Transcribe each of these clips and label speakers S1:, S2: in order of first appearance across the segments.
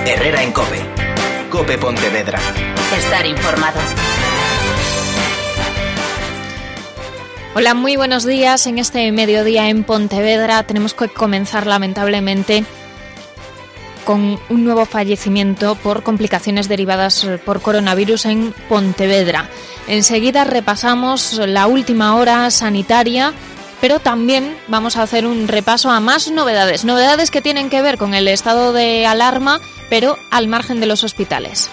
S1: Herrera en COPE. COPE Pontevedra.
S2: Estar informado.
S3: Hola, muy buenos días. En este mediodía en Pontevedra tenemos que comenzar lamentablemente con un nuevo fallecimiento por complicaciones derivadas por coronavirus en Pontevedra. Enseguida repasamos la última hora sanitaria, pero también vamos a hacer un repaso a más novedades que tienen que ver con el estado de alarma, pero al margen de los hospitales.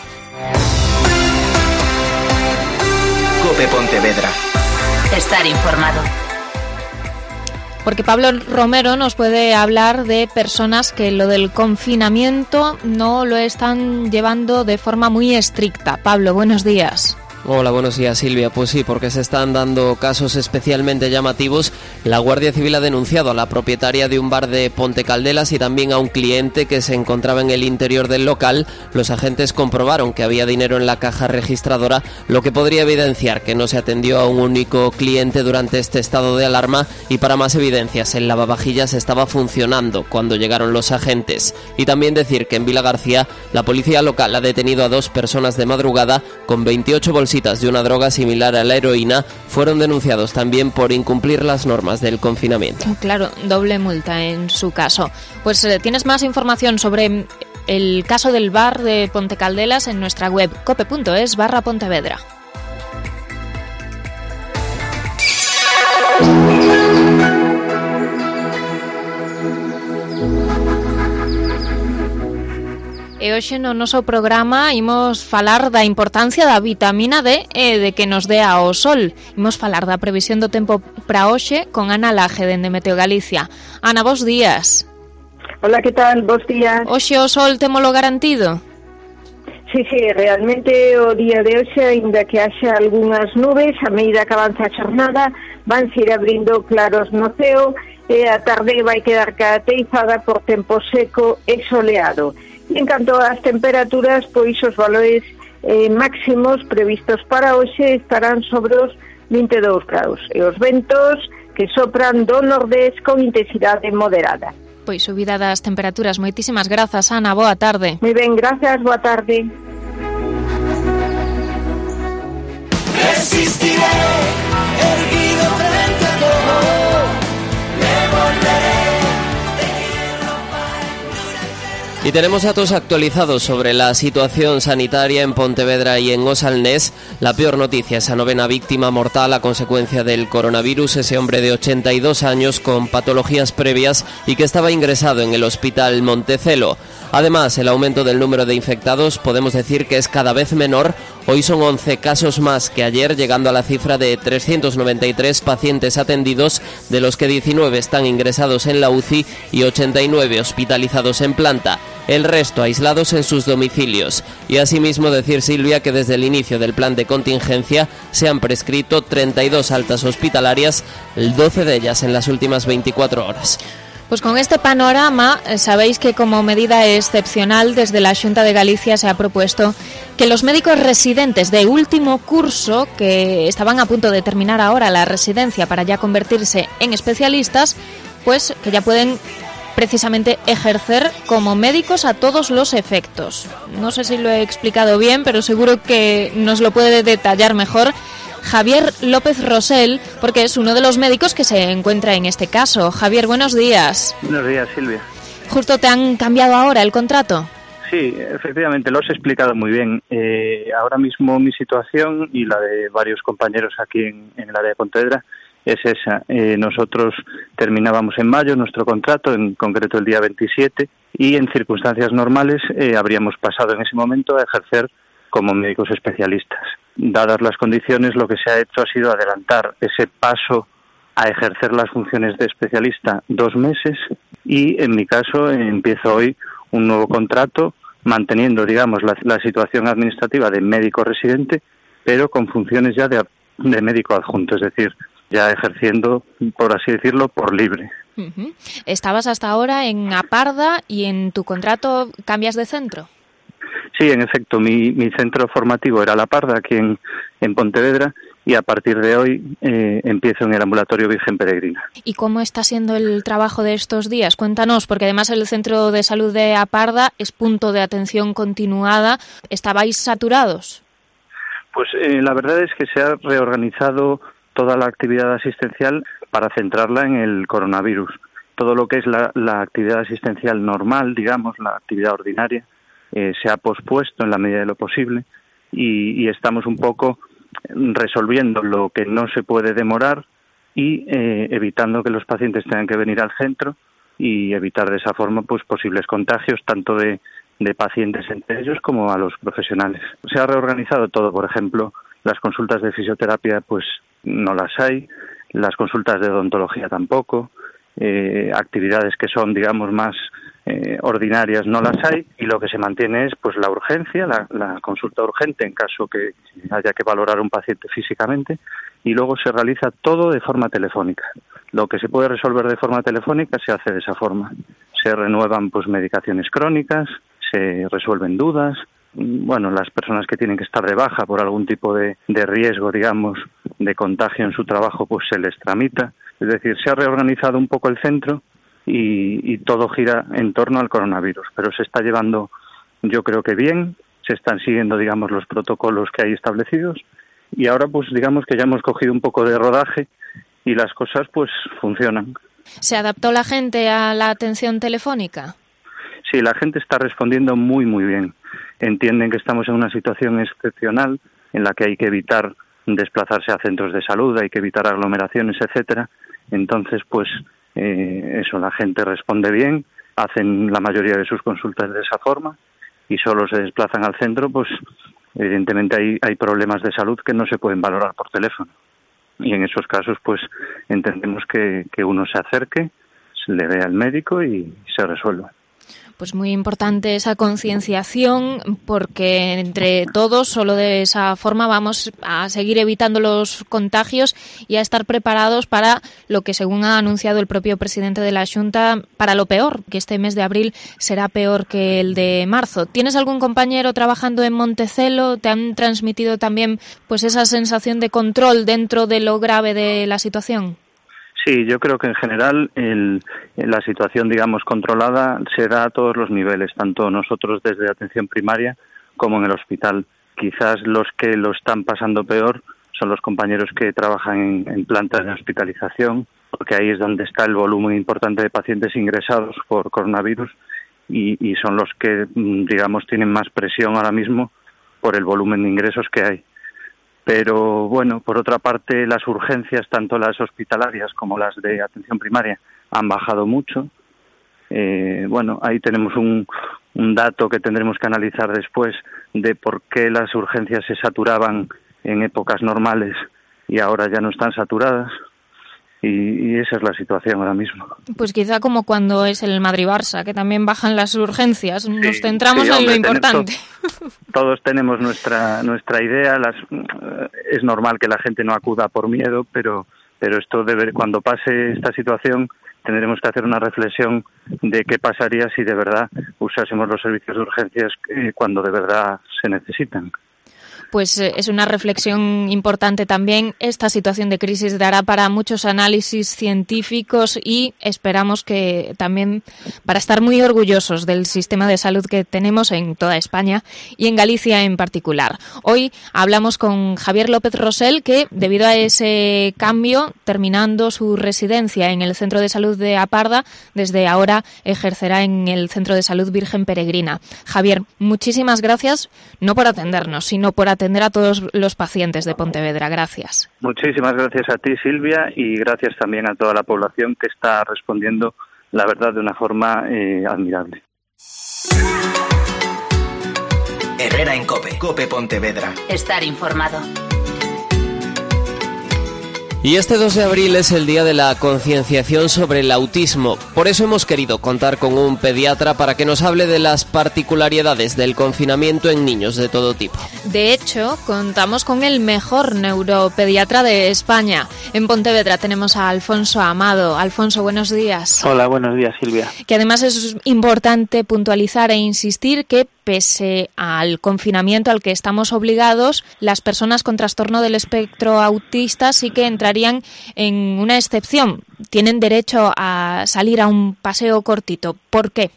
S1: COPE Pontevedra.
S2: Estar informado.
S3: Porque Pablo Romero nos puede hablar de personas que lo del confinamiento no lo están llevando de forma muy estricta. Pablo, buenos días.
S4: Hola, buenos días, Silvia. Pues sí, porque se están dando casos especialmente llamativos. La Guardia Civil ha denunciado a la propietaria de un bar de Ponte Caldelas y también a un cliente que se encontraba en el interior del local. Los agentes comprobaron que había dinero en la caja registradora, lo que podría evidenciar que no se atendió a un único cliente durante este estado de alarma, y para más evidencias, el lavavajillas estaba funcionando cuando llegaron los agentes. Y también decir que en Vila García la policía local ha detenido a 2 personas de madrugada con 28 bolsitas de una droga similar a la heroína. Fueron denunciados también por incumplir las normas del confinamiento.
S3: Claro, doble multa en su caso. Pues tienes más información sobre el caso del bar de Ponte Caldelas en nuestra web cope.es/Pontevedra. E hoxe no noso programa imos falar da importancia da vitamina D e de que nos dea o sol. Imos falar da previsión do tempo para hoxe con Ana Laje, dende Meteo Galicia. Ana, bos días.
S5: Hola, que tal? Bos días.
S3: Hoxe o sol témolo garantido?
S5: Sí, realmente o día de hoxe, aínda que haxa algunhas nubes, a medida que avanza a xornada, vanse ir abrindo claros no ceo e a tarde vai quedar caracterizada por tempo seco e soleado. E en canto ás temperaturas, pois os valores máximos previstos para hoxe estarán sobre os 22 graus. E os ventos que sopran do nordés con intensidade moderada.
S3: Pois subida das temperaturas. Moitísimas grazas, Ana. Boa tarde.
S5: Moi ben, gracias. Boa tarde.
S6: Resistiré, erguido frente a todo, me volveré.
S4: Y tenemos datos actualizados sobre la situación sanitaria en Pontevedra y en Osalnés. La peor noticia, esa 9ª víctima mortal a consecuencia del coronavirus, ese hombre de 82 años con patologías previas y que estaba ingresado en el Hospital Montecelo. Además, el aumento del número de infectados podemos decir que es cada vez menor. Hoy son 11 casos más que ayer, llegando a la cifra de 393 pacientes atendidos, de los que 19 están ingresados en la UCI y 89 hospitalizados en planta. El resto aislados en sus domicilios. Y asimismo decir, Silvia, que desde el inicio del plan de contingencia se han prescrito 32 altas hospitalarias, 12 de ellas en las últimas 24 horas.
S3: Pues con este panorama, sabéis que como medida excepcional desde la Xunta de Galicia se ha propuesto que los médicos residentes de último curso, que estaban a punto de terminar ahora la residencia para ya convertirse en especialistas, pues que ya pueden precisamente ejercer como médicos a todos los efectos. No sé si lo he explicado bien, pero seguro que nos lo puede detallar mejor Javier López Rosell, porque es uno de los médicos que se encuentra en este caso. Javier, buenos días.
S7: Buenos días, Silvia.
S3: ¿Justo te han cambiado ahora el contrato?
S7: Sí, efectivamente, lo has explicado muy bien. Ahora mismo mi situación y la de varios compañeros aquí en el área de Pontevedra es esa. Nosotros terminábamos en mayo nuestro contrato, en concreto el día 27, y en circunstancias normales habríamos pasado en ese momento a ejercer como médicos especialistas. Dadas las condiciones, lo que se ha hecho ha sido adelantar ese paso a ejercer las funciones de especialista 2 meses, y en mi caso empiezo hoy un nuevo contrato manteniendo, digamos, la situación administrativa de médico residente, pero con funciones ya de médico adjunto, es decir, ya ejerciendo, por así decirlo, por libre.
S3: Uh-huh. Estabas hasta ahora en Aparda y en tu contrato cambias de centro.
S7: Sí, en efecto, mi centro formativo era La Parda, aquí en Pontevedra, y a partir de hoy empiezo en el ambulatorio Virgen Peregrina.
S3: ¿Y cómo está siendo el trabajo de estos días? Cuéntanos, porque además el Centro de Salud de Aparda es punto de atención continuada. ¿Estabais saturados?
S7: Pues la verdad es que se ha reorganizado toda la actividad asistencial para centrarla en el coronavirus. Todo lo que es la actividad asistencial normal, digamos, la actividad ordinaria, se ha pospuesto en la medida de lo posible y estamos un poco resolviendo lo que no se puede demorar y evitando que los pacientes tengan que venir al centro y evitar de esa forma pues posibles contagios tanto de pacientes entre ellos como a los profesionales. Se ha reorganizado todo, por ejemplo, las consultas de fisioterapia pues no las hay, las consultas de odontología tampoco, actividades que son digamos más ordinarias no las hay y lo que se mantiene es pues la urgencia, la consulta urgente en caso que haya que valorar un paciente físicamente y luego se realiza todo de forma telefónica. Lo que se puede resolver de forma telefónica se hace de esa forma. Se renuevan pues medicaciones crónicas, se resuelven dudas. Bueno, las personas que tienen que estar de baja por algún tipo de riesgo, digamos, de contagio en su trabajo, pues se les tramita. Es decir, se ha reorganizado un poco el centro y todo gira en torno al coronavirus, pero se está llevando, yo creo que bien, se están siguiendo, digamos, los protocolos que hay establecidos y ahora, pues, digamos que ya hemos cogido un poco de rodaje y las cosas, pues, funcionan.
S3: ¿Se adaptó la gente a la atención telefónica?
S7: Sí, la gente está respondiendo muy, muy bien. Entienden que estamos en una situación excepcional en la que hay que evitar desplazarse a centros de salud, hay que evitar aglomeraciones, etcétera. Entonces, pues, eso, la gente responde bien, hacen la mayoría de sus consultas de esa forma y solo se desplazan al centro, pues, evidentemente hay problemas de salud que no se pueden valorar por teléfono. Y en esos casos, pues, entendemos que uno se acerque, se le vea al médico y se resuelva.
S3: Pues muy importante esa concienciación porque entre todos solo de esa forma vamos a seguir evitando los contagios y a estar preparados para lo que según ha anunciado el propio presidente de la Xunta, para lo peor, que este mes de abril será peor que el de marzo. ¿Tienes algún compañero trabajando en Montecelo? ¿Te han transmitido también pues esa sensación de control dentro de lo grave de la situación?
S7: Sí, yo creo que en general la situación, digamos, controlada se da a todos los niveles, tanto nosotros desde atención primaria como en el hospital. Quizás los que lo están pasando peor son los compañeros que trabajan en plantas de hospitalización, porque ahí es donde está el volumen importante de pacientes ingresados por coronavirus y son los que, digamos, tienen más presión ahora mismo por el volumen de ingresos que hay. Pero bueno, por otra parte, las urgencias, tanto las hospitalarias como las de atención primaria, han bajado mucho. Bueno, ahí tenemos un dato que tendremos que analizar después de por qué las urgencias se saturaban en épocas normales y ahora ya no están saturadas. Y esa es la situación ahora mismo.
S3: Pues quizá como cuando es el Madrid-Barça, que también bajan las urgencias. Nos centramos en lo importante.
S7: Todos tenemos nuestra idea. Es normal que la gente no acuda por miedo, pero esto cuando pase esta situación tendremos que hacer una reflexión de qué pasaría si de verdad usásemos los servicios de urgencias cuando de verdad se necesitan.
S3: Pues es una reflexión importante también. Esta situación de crisis dará para muchos análisis científicos y esperamos que también para estar muy orgullosos del sistema de salud que tenemos en toda España y en Galicia en particular. Hoy hablamos con Javier López Rosell, que debido a ese cambio, terminando su residencia en el Centro de Salud de Aparda, desde ahora ejercerá en el Centro de Salud Virgen Peregrina. Javier, muchísimas gracias, no por atendernos, sino por atender a todos los pacientes de Pontevedra. Gracias.
S7: Muchísimas gracias a ti, Silvia, y gracias también a toda la población que está respondiendo, la verdad, de una forma admirable.
S1: Herrera en COPE. COPE Pontevedra.
S2: Estar informado.
S4: Y este 2 de abril es el día de la concienciación sobre el autismo. Por eso hemos querido contar con un pediatra para que nos hable de las particularidades del confinamiento en niños de todo tipo.
S3: De hecho, contamos con el mejor neuropediatra de España. En Pontevedra tenemos a Alfonso Amado. Alfonso, buenos días.
S8: Hola, buenos días, Silvia.
S3: Que además es importante puntualizar e insistir que pese al confinamiento al que estamos obligados, las personas con trastorno del espectro autista sí que entrarían en una excepción. Tienen derecho a salir a un paseo cortito. ¿Por qué?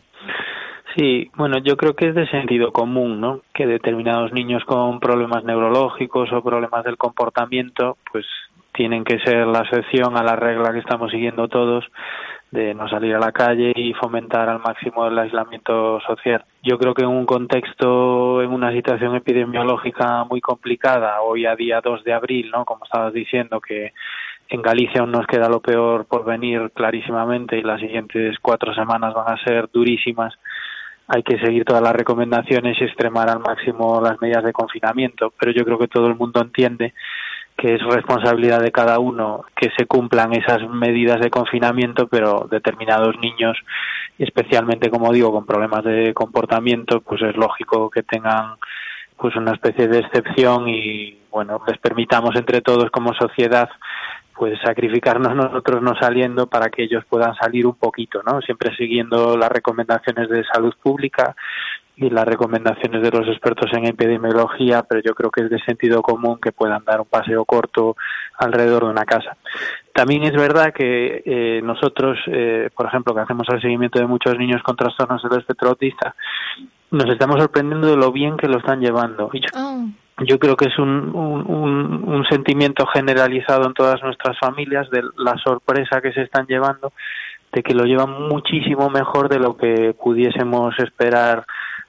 S8: Sí, bueno, yo creo que es de sentido común, ¿no? Que determinados niños con problemas neurológicos o problemas del comportamiento, pues tienen que ser la excepción a la regla que estamos siguiendo todos de no salir a la calle y fomentar al máximo el aislamiento social. Yo creo que en un contexto, en una situación epidemiológica muy complicada, hoy a día 2 de abril, ¿no? Como estabas diciendo, que en Galicia aún nos queda lo peor por venir clarísimamente y las siguientes 4 semanas van a ser durísimas. Hay que seguir todas las recomendaciones y extremar al máximo las medidas de confinamiento, pero yo creo que todo el mundo entiende que es responsabilidad de cada uno que se cumplan esas medidas de confinamiento, pero determinados niños, especialmente, como digo, con problemas de comportamiento, pues es lógico que tengan pues una especie de excepción y, bueno, les permitamos entre todos como sociedad pues sacrificarnos nosotros no saliendo para que ellos puedan salir un poquito, ¿no? Siempre siguiendo las recomendaciones de salud pública y las recomendaciones de los expertos en epidemiología, pero yo creo que es de sentido común que puedan dar un paseo corto alrededor de una casa. También es verdad que nosotros, por ejemplo, que hacemos el seguimiento de muchos niños con trastornos del espectro autista, nos estamos sorprendiendo de lo bien que lo están llevando. Y yo creo que es un sentimiento generalizado en todas nuestras familias de la sorpresa que se están llevando, de que lo llevan muchísimo mejor de lo que pudiésemos esperar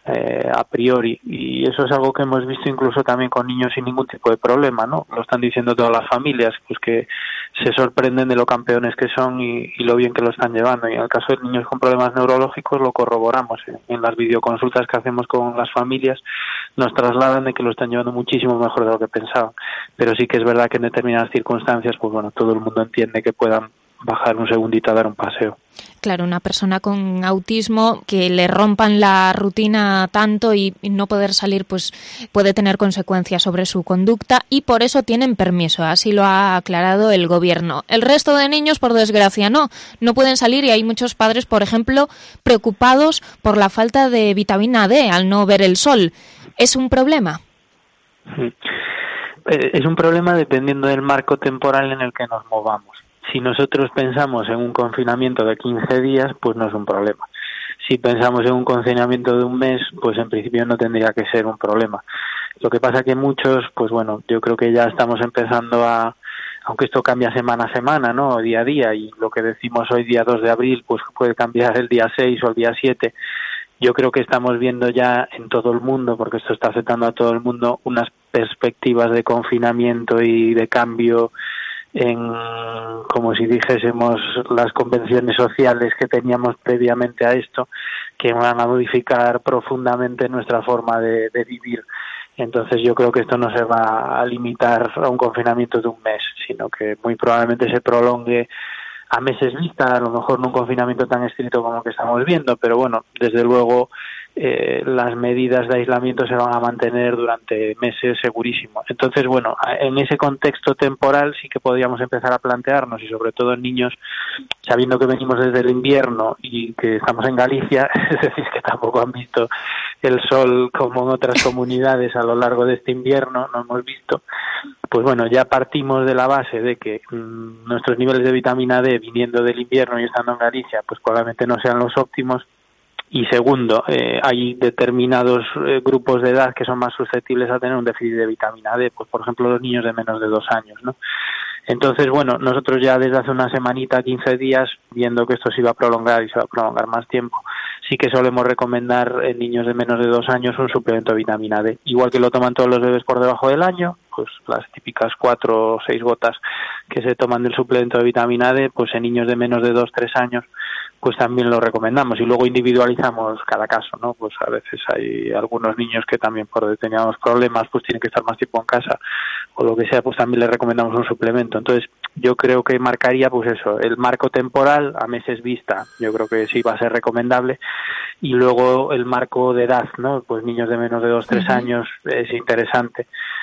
S8: a priori, y eso es algo que hemos visto incluso también con niños sin ningún tipo de problema, ¿no? Lo están diciendo todas las familias, pues que se sorprenden de lo campeones que son y lo bien que lo están llevando. Y en el caso de niños con problemas neurológicos lo corroboramos en las videoconsultas que hacemos con las familias, nos trasladan de que lo están llevando muchísimo mejor de lo que pensaban. Pero sí que es verdad que en determinadas circunstancias, pues bueno, todo el mundo entiende que puedan bajar un segundito a dar un paseo.
S3: Claro, una persona con autismo que le rompan la rutina tanto y no poder salir, pues puede tener consecuencias sobre su conducta y por eso tienen permiso, así lo ha aclarado el gobierno. El resto de niños, por desgracia, no pueden salir y hay muchos padres, por ejemplo, preocupados por la falta de vitamina D al no ver el sol. ¿Es un problema?
S8: Es un problema dependiendo del marco temporal en el que nos movamos. Si nosotros pensamos en un confinamiento de 15 días, pues no es un problema. Si pensamos en un confinamiento de un mes, pues en principio no tendría que ser un problema. Lo que pasa que muchos, pues bueno, yo creo que ya estamos empezando aunque esto cambia semana a semana, ¿no? Día a día, y lo que decimos hoy día 2 de abril, pues puede cambiar el día 6 o el día 7. Yo creo que estamos viendo ya en todo el mundo, porque esto está afectando a todo el mundo, unas perspectivas de confinamiento y de cambio en, como si dijésemos, las convenciones sociales que teníamos previamente a esto, que van a modificar profundamente nuestra forma de vivir. Entonces yo creo que esto no se va a limitar a un confinamiento de un mes, sino que muy probablemente se prolongue a meses vista, a lo mejor no un confinamiento tan estricto como el que estamos viendo, pero bueno, desde luego las medidas de aislamiento se van a mantener durante meses segurísimo. Entonces, bueno, en ese contexto temporal sí que podríamos empezar a plantearnos, y sobre todo en niños, sabiendo que venimos desde el invierno y que estamos en Galicia, es decir, que tampoco han visto el sol como en otras comunidades a lo largo de este invierno, no hemos visto, pues bueno, ya partimos de la base de que nuestros niveles de vitamina D viniendo del invierno y estando en Galicia, pues probablemente no sean los óptimos. Y segundo, hay determinados grupos de edad que son más susceptibles a tener un déficit de vitamina D, pues por ejemplo los niños de menos de 2 años, ¿no? Entonces, bueno, nosotros ya desde hace una semanita, 15 días, viendo que esto se iba a prolongar y se va a prolongar más tiempo, sí que solemos recomendar en niños de menos de 2 años un suplemento de vitamina D. Igual que lo toman todos los bebés por debajo del año, pues las típicas 4 o 6 gotas que se toman del suplemento de vitamina D, pues en niños de menos de 2-3 años, pues también lo recomendamos, y luego individualizamos cada caso, ¿no? Pues a veces hay algunos niños que también por determinados problemas pues tienen que estar más tiempo en casa o lo que sea, pues también les recomendamos un suplemento. Entonces yo creo que marcaría pues eso, el marco temporal a meses vista, yo creo que sí va a ser recomendable, y luego el marco de edad, ¿no? Pues niños de menos de 2-3 años es interesante.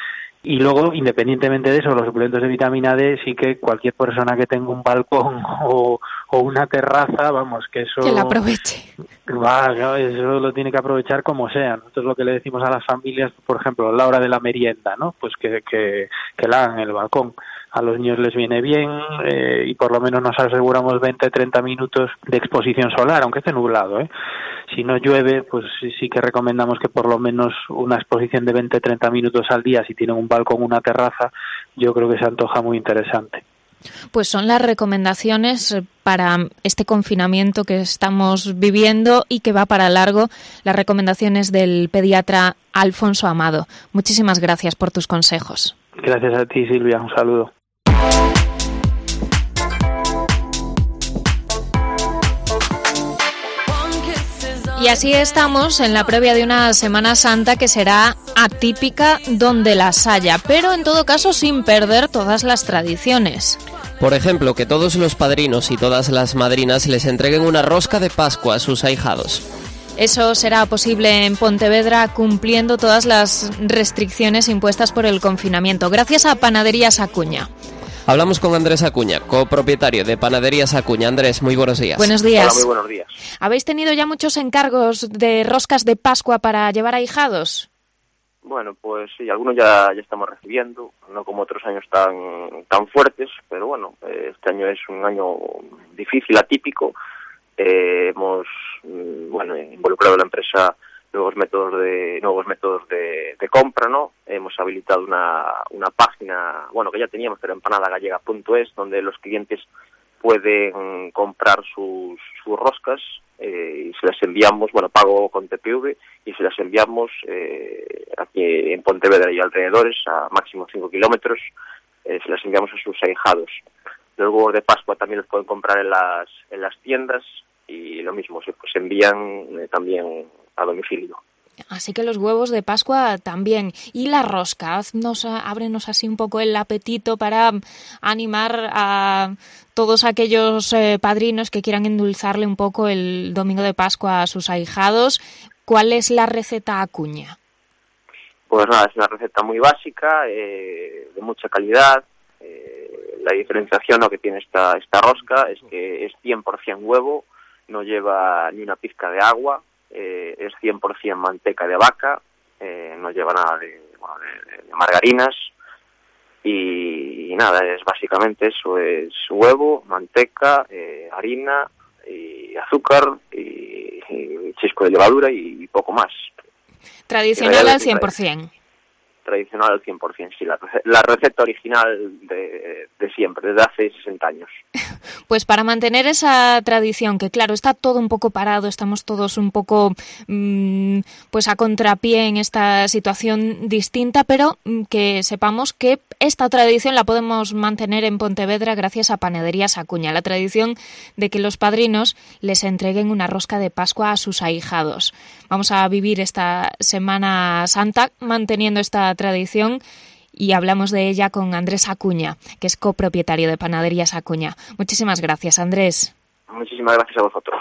S8: Y luego, independientemente de eso, los suplementos de vitamina D, sí que cualquier persona que tenga un balcón o una terraza, vamos, que eso...
S3: Que la aproveche.
S8: Eso lo tiene que aprovechar como sea. Nosotros lo que le decimos a las familias, por ejemplo, a la hora de la merienda, ¿no? Pues que la hagan en el balcón. A los niños les viene bien y por lo menos nos aseguramos 20-30 minutos de exposición solar, aunque esté nublado, ¿eh? Si no llueve, pues sí que recomendamos que por lo menos una exposición de 20-30 minutos al día, si tienen un balcón o una terraza, yo creo que se antoja muy interesante.
S3: Pues son las recomendaciones para este confinamiento que estamos viviendo y que va para largo, las recomendaciones del pediatra Alfonso Amado. Muchísimas gracias por tus consejos.
S8: Gracias a ti, Silvia. Un saludo.
S3: Y así estamos en la previa de una Semana Santa que será atípica donde las haya, pero en todo caso sin perder todas las tradiciones.
S4: Por ejemplo, que todos los padrinos y todas las madrinas les entreguen una rosca de Pascua a sus ahijados.
S3: Eso será posible en Pontevedra cumpliendo todas las restricciones impuestas por el confinamiento, gracias a Panaderías Acuña.
S4: Hablamos con Andrés Acuña, copropietario de Panaderías Acuña. Andrés, muy buenos días.
S3: Buenos días.
S9: Hola, muy buenos días.
S3: ¿Habéis tenido ya muchos encargos de roscas de Pascua para llevar a ahijados?
S9: Bueno, pues sí, algunos ya estamos recibiendo, no como otros años tan fuertes, pero bueno, este año es un año difícil, atípico. Hemos involucrado a la empresa nuevos métodos de compra, ¿no? Hemos habilitado una página, bueno, que ya teníamos, pero empanadagallega.es, donde los clientes pueden comprar sus roscas y se las enviamos, pago con TPV y se las enviamos aquí en Pontevedra y alrededores a máximo 5 kilómetros, se las enviamos a sus ahijados. Los huevos de Pascua también los pueden comprar en las tiendas y lo mismo, se envían también a domicilio.
S3: Así que los huevos de Pascua también. Y la rosca, ábrenos así un poco el apetito para animar a todos aquellos padrinos que quieran endulzarle un poco el domingo de Pascua a sus ahijados. ¿Cuál es la receta Acuña?
S9: Pues nada, es una receta muy básica, de mucha calidad. La diferenciación que tiene esta rosca es que es 100% huevo, no lleva ni una pizca de agua, es 100% manteca de vaca, no lleva nada de margarinas y nada, es básicamente eso, es huevo, manteca, harina y azúcar y chisco de levadura y poco más.
S3: Tradicional al 100%.
S9: Tradicional al 100%, sí, la receta original de siempre, desde hace 60 años.
S3: Pues para mantener esa tradición, que claro, está todo un poco parado, estamos todos un poco pues a contrapié en esta situación distinta, pero que sepamos que esta tradición la podemos mantener en Pontevedra gracias a Panaderías Acuña, la tradición de que los padrinos les entreguen una rosca de Pascua a sus ahijados. Vamos a vivir esta Semana Santa manteniendo esta tradición y hablamos de ella con Andrés Acuña, que es copropietario de Panaderías Acuña. Muchísimas gracias, Andrés.
S9: Muchísimas gracias a vosotros.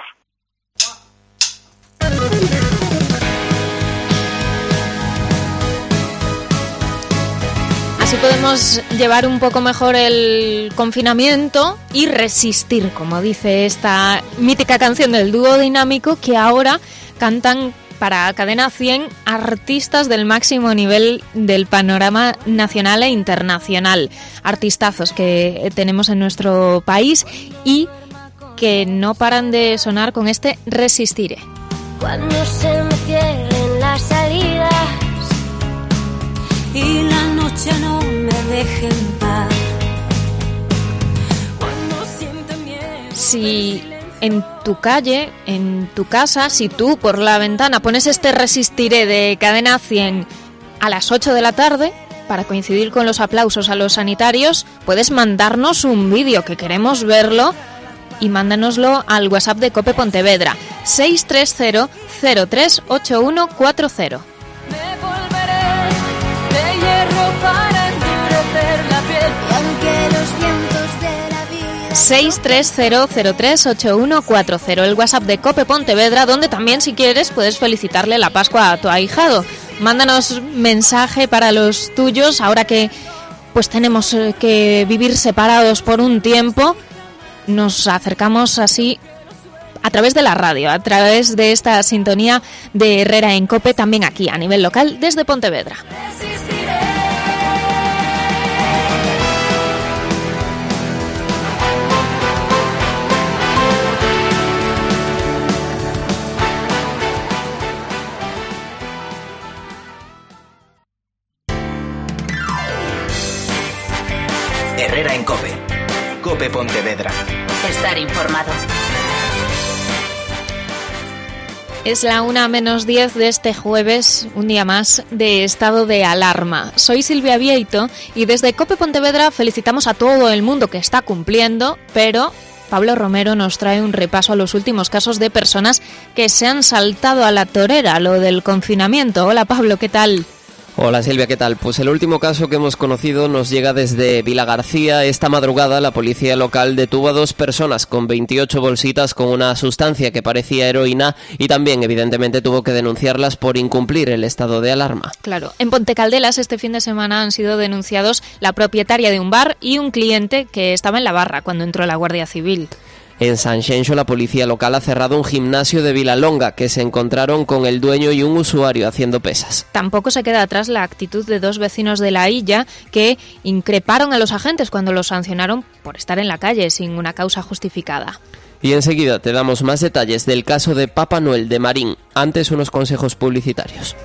S3: Así podemos llevar un poco mejor el confinamiento y resistir, como dice esta mítica canción del dúo dinámico que ahora cantan para Cadena 100 artistas del máximo nivel del panorama nacional e internacional. Artistazos que tenemos en nuestro país y que no paran de sonar con este Resistiré.
S10: Cuando se me cierren las salidas y la noche no me deje en paz. Cuando sienta miedo.
S3: Si en tu calle, en tu casa, si tú por la ventana pones este Resistiré de Cadena 100 a las 8 de la tarde, para coincidir con los aplausos a los sanitarios, puedes mandarnos un vídeo, que queremos verlo, y mándanoslo al WhatsApp de COPE Pontevedra, 630 038140.
S10: Me volveré de hierro para endurecer la piel, y aunque los vientos de la vida
S3: 630038140, el WhatsApp de COPE Pontevedra, donde también, si quieres, puedes felicitarle la Pascua a tu ahijado. Mándanos mensaje para los tuyos, ahora que pues tenemos que vivir separados por un tiempo. Nos acercamos así a través de la radio, a través de esta sintonía de Herrera en COPE, también aquí a nivel local desde Pontevedra.
S1: Herrera en COPE. COPE Pontevedra.
S2: Estar informado.
S3: Es la 1:10 de este jueves, un día más de estado de alarma. Soy Silvia Vieito y desde COPE Pontevedra felicitamos a todo el mundo que está cumpliendo, pero Pablo Romero nos trae un repaso a los últimos casos de personas que se han saltado a la torera, lo del confinamiento. Hola Pablo, ¿qué tal?
S4: Hola Silvia, ¿qué tal? Pues el último caso que hemos conocido nos llega desde Vilagarcía. Esta madrugada la policía local detuvo a 2 personas con 28 bolsitas con una sustancia que parecía heroína y también evidentemente tuvo que denunciarlas por incumplir el estado de alarma.
S3: Claro, en Pontecaldelas este fin de semana han sido denunciados la propietaria de un bar y un cliente que estaba en la barra cuando entró la Guardia Civil.
S4: En Sanxenxo, la policía local ha cerrado un gimnasio de Vilalonga que se encontraron con el dueño y un usuario haciendo pesas.
S3: Tampoco se queda atrás la actitud de 2 vecinos de La Illa que increparon a los agentes cuando los sancionaron por estar en la calle sin una causa justificada.
S4: Y enseguida te damos más detalles del caso de Papá Noel de Marín. Antes, unos consejos publicitarios.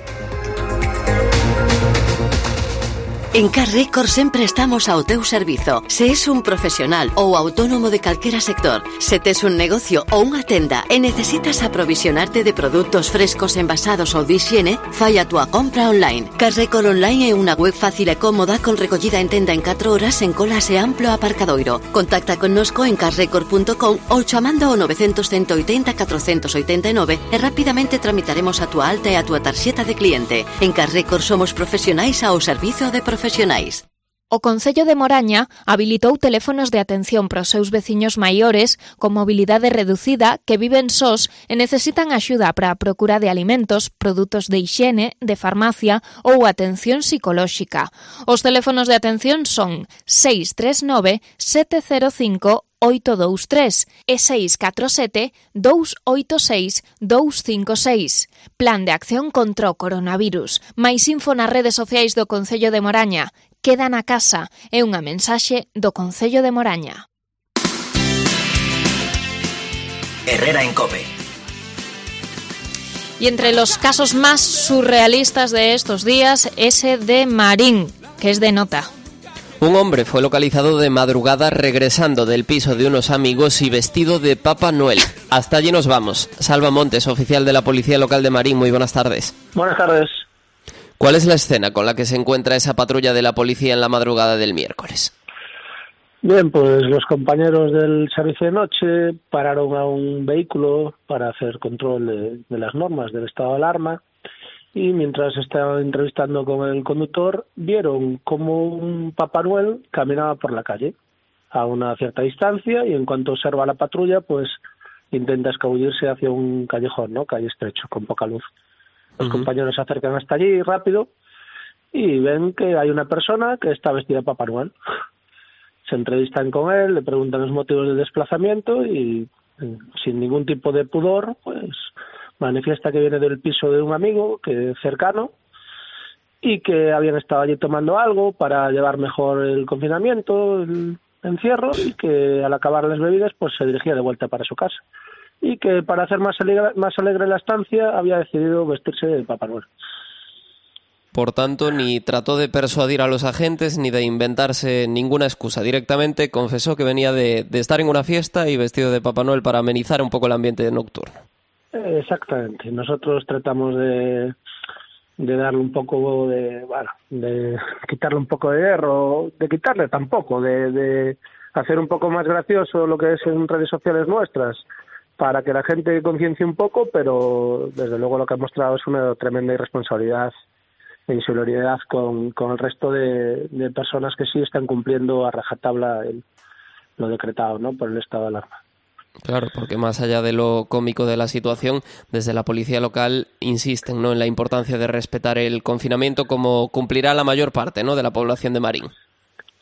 S11: En Car Record sempre estamos ao teu servizo. Se és un profesional ou autónomo de calquera sector, se tes un negocio ou unha tenda e necesitas aprovisionarte de produtos frescos envasados ou de higiene, fai a túa compra online. Car Record Online é unha web fácil e cómoda con recollida en tenda en 4 horas en colas e amplo aparcadoiro. Contacta connosco en carrecord.com ou chamando ao 980 489 e rapidamente tramitaremos a túa alta e a túa tarxeta de cliente. En Car Record somos profesionais ao servizo de profesionais.
S3: O Concello de Moraña habilitou teléfonos de atención para os seus veciños maiores con mobilidade reducida que viven sós e necesitan axuda para a procura de alimentos, produtos de hixiene, de farmacia ou atención psicolóxica. Os teléfonos de atención son 639 705 823 e 647 286 256. Plan de acción contra o coronavirus. Mais info nas redes sociais do Concello de Moraña. Queda na casa é unha mensaxe do Concello de Moraña.
S1: Herrera en COPE.
S3: Y entre los casos más surrealistas de estos días, ese de Marín, que es de nota.
S4: Un hombre fue localizado de madrugada regresando del piso de unos amigos y vestido de Papá Noel. Hasta allí nos vamos. Salva Montes, oficial de la Policía Local de Marín. Muy buenas tardes.
S12: Buenas tardes.
S4: ¿Cuál es la escena con la que se encuentra esa patrulla de la policía en la madrugada del miércoles?
S12: Bien, pues los compañeros del servicio de noche pararon a un vehículo para hacer control de las normas del estado de alarma. Y mientras estaban entrevistando con el conductor, vieron como un Papá Noel caminaba por la calle a una cierta distancia y en cuanto observa a la patrulla, pues intenta escabullirse hacia un callejón, ¿no? Calle estrecho, con poca luz. Los compañeros se acercan hasta allí rápido y ven que hay una persona que está vestida de Papá Noel. Se entrevistan con él, le preguntan los motivos del desplazamiento y sin ningún tipo de pudor, pues manifiesta que viene del piso de un amigo que cercano y que habían estado allí tomando algo para llevar mejor el confinamiento, el encierro, y que al acabar las bebidas pues se dirigía de vuelta para su casa y que para hacer más alegre la estancia había decidido vestirse de Papá Noel.
S4: Por tanto, ni trató de persuadir a los agentes ni de inventarse ninguna excusa. Directamente confesó que venía de estar en una fiesta y vestido de Papá Noel para amenizar un poco el ambiente nocturno.
S12: Exactamente. Nosotros tratamos de darle un poco de quitarle un poco de hierro, de quitarle tampoco, de hacer un poco más gracioso lo que es en redes sociales nuestras, para que la gente conciencie un poco, pero desde luego lo que ha mostrado es una tremenda irresponsabilidad e insolidaridad con el resto de personas que sí están cumpliendo a rajatabla lo decretado, ¿no?, por el estado de alarma.
S4: Claro, porque más allá de lo cómico de la situación, desde la policía local insisten, ¿no?, en la importancia de respetar el confinamiento como cumplirá la mayor parte, ¿no?, de la población de Marín.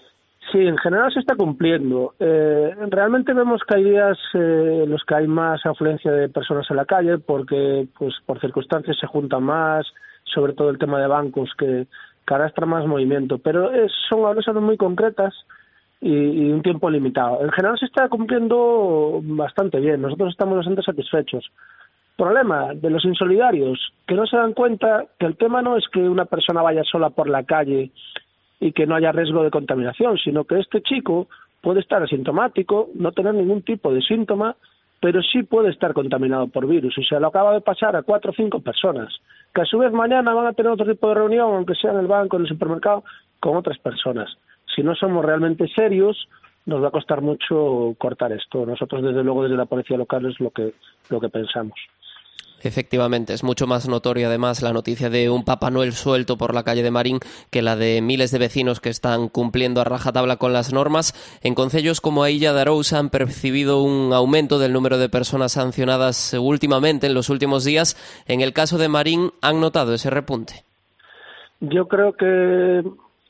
S12: Sí, en general se está cumpliendo. Realmente vemos que hay días en los que hay más afluencia de personas en la calle porque pues por circunstancias se juntan más, sobre todo el tema de bancos que arrastra más movimiento, pero son horas muy concretas y un tiempo limitado. En general se está cumpliendo bastante bien, nosotros estamos bastante satisfechos. Problema de los insolidarios, que no se dan cuenta que el tema no es que una persona vaya sola por la calle y que no haya riesgo de contaminación, sino que este chico puede estar asintomático, no tener ningún tipo de síntoma, pero sí puede estar contaminado por virus y se lo acaba de pasar a 4 o 5 personas, que a su vez mañana van a tener otro tipo de reunión, aunque sea en el banco, en el supermercado, con otras personas. Si no somos realmente serios, nos va a costar mucho cortar esto. Nosotros, desde luego, desde la policía local es lo que pensamos.
S4: Efectivamente, es mucho más notoria además la noticia de un Papá Noel suelto por la calle de Marín que la de miles de vecinos que están cumpliendo a rajatabla con las normas. En concellos como a Illa de Arousa han percibido un aumento del número de personas sancionadas últimamente, en los últimos días. En el caso de Marín, ¿han notado ese repunte?
S12: Yo creo que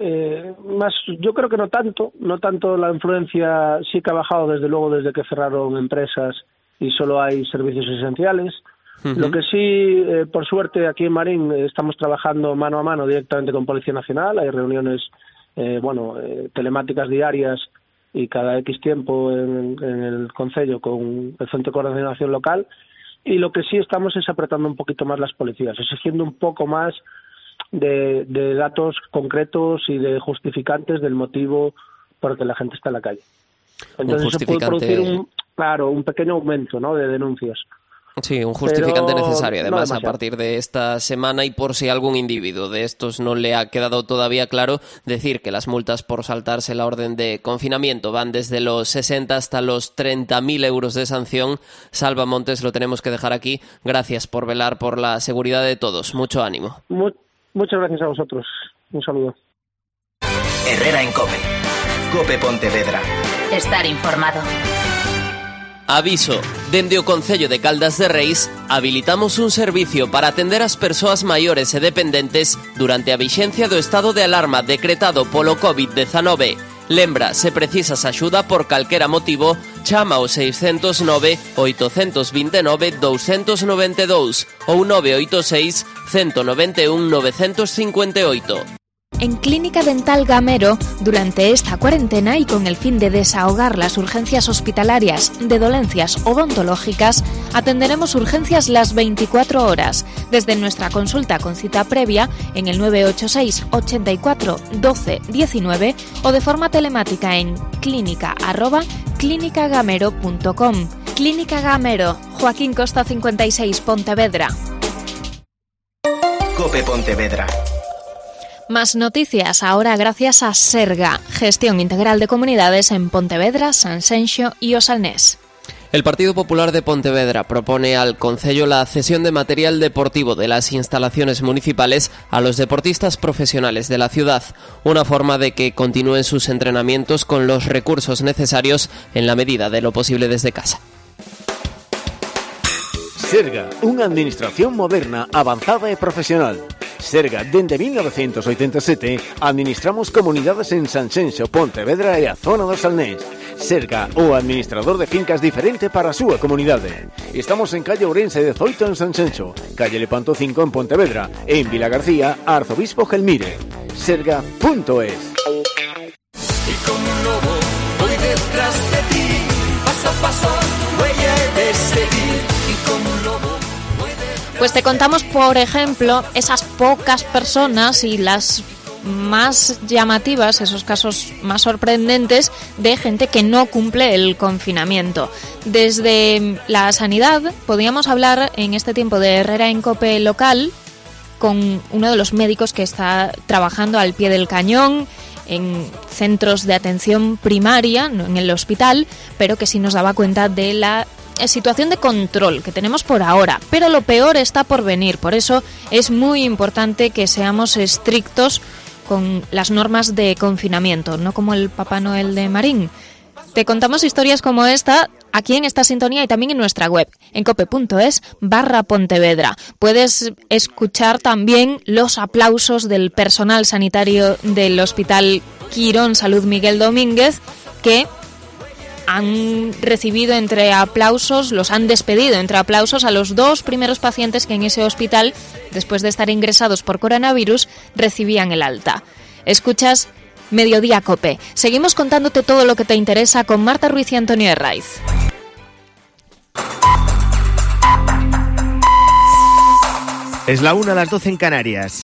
S12: no tanto la influencia sí que ha bajado desde luego desde que cerraron empresas y solo hay servicios esenciales. Lo que sí, por suerte, aquí en Marín estamos trabajando mano a mano directamente con Policía Nacional. Hay reuniones, telemáticas diarias y cada X tiempo en el concello con el Centro de Coordinación Local. Y lo que sí estamos es apretando un poquito más las policías, exigiendo un poco más de datos concretos y de justificantes del motivo por el que la gente está en la calle. Entonces se puede producir un pequeño aumento, ¿no?, de denuncias.
S4: Sí, un justificante
S12: pero
S4: necesario, además,
S12: no
S4: a partir de esta semana, y por si algún individuo de estos no le ha quedado todavía claro, decir que las multas por saltarse la orden de confinamiento van desde los 60 hasta los 30.000 euros de sanción. Salva Montes, lo tenemos que dejar aquí. Gracias por velar por la seguridad de todos. Mucho ánimo.
S12: Muchas gracias a vosotros. Un saludo.
S1: Herrera en COPE. COPE Pontevedra.
S2: Estar informado.
S4: Aviso, dende o Concello de Caldas de Reis habilitamos un servicio para atender as persoas maiores e dependentes durante a vixencia do estado de alarma decretado polo COVID-19. Lembra, se precisas axuda por calquera motivo, chama ao 609 829 292 ou 986 191 958.
S3: En Clínica Dental Gamero, durante esta cuarentena y con el fin de desahogar las urgencias hospitalarias de dolencias odontológicas, atenderemos urgencias las 24 horas, desde nuestra consulta con cita previa en el 986 84 12 19 o de forma telemática en clinica@clinicagamero.com. Clínica Gamero, Joaquín Costa 56, Pontevedra.
S1: COPE Pontevedra.
S3: Más noticias ahora gracias a Serga, gestión integral de comunidades en Pontevedra, Sanxenxo y Osalnés.
S4: El Partido Popular de Pontevedra propone al Concello la cesión de material deportivo de las instalaciones municipales a los deportistas profesionales de la ciudad, una forma de que continúen sus entrenamientos con los recursos necesarios en la medida de lo posible desde casa.
S13: Serga, unha administración moderna, avanzada e profesional. Serga, dende 1987, administramos comunidades en Sanxenxo, Pontevedra e a zona do Salnés. Serga, o administrador de fincas diferente para a súa comunidade. Estamos en calle Ourense 18 en Sanxenxo, calle Lepanto 5 en Pontevedra e en Vila García, Arzobispo Gelmire. Serga.es.
S6: Y como un lobo voy detrás de ti, paso a paso tu huella he de seguir. Y como un lobo voy detrás.
S3: Pues te contamos, por ejemplo, esas pocas personas y las más llamativas, esos casos más sorprendentes de gente que no cumple el confinamiento. Desde la sanidad podíamos hablar en este tiempo de Herrera en COPE local con uno de los médicos que está trabajando al pie del cañón en centros de atención primaria, no en el hospital, pero que sí nos daba cuenta de la situación de control que tenemos por ahora, pero lo peor está por venir. Por eso es muy importante que seamos estrictos con las normas de confinamiento, no como el Papá Noel de Marín. Te contamos historias como esta aquí en esta sintonía y también en nuestra web, en cope.es/Pontevedra. Puedes escuchar también los aplausos del personal sanitario del Hospital Quirón Salud Miguel Domínguez, que han recibido entre aplausos, los han despedido entre aplausos a los 2 primeros pacientes que en ese hospital, después de estar ingresados por coronavirus, recibían el alta. Escuchas Mediodía Cope. Seguimos contándote todo lo que te interesa con Marta Ruiz y Antonio Herraiz.
S14: Es la 1 a las 12 en Canarias.